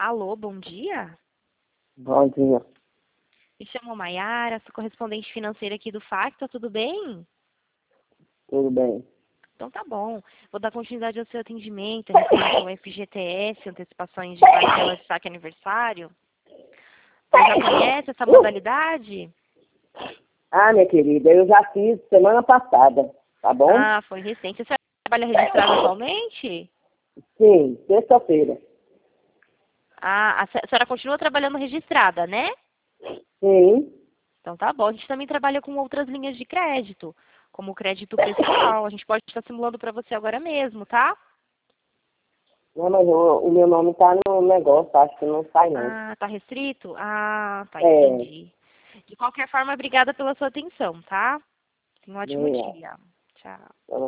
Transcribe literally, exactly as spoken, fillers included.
Alô, bom dia? Bom dia, Me chamo Maiara, sou correspondente financeira aqui do Facto, tudo bem? tudo bem? Então tá bom. Vou dar continuidade ao seu atendimento, referente ao F G T S, antecipações de parcela de saque aniversário. Você já conhece essa modalidade? Ah, minha querida, eu já fiz semana passada, tá bom? Ah, foi recente. A senhora trabalha registrada atualmente? Sim, sexta-feira. Ah, a se- a senhora continua trabalhando registrada, né? Sim, Então tá bom. A gente também trabalha com outras linhas de crédito, como o crédito pessoal. A gente pode estar simulando para você agora mesmo, tá? não, mas o, o meu nome tá no negócio, acho que não sai não. Ah, tá restrito? Ah, tá, É, entendi. De qualquer forma, obrigada pela sua atenção, tá? Tenha um ótimo é, dia. Tchau.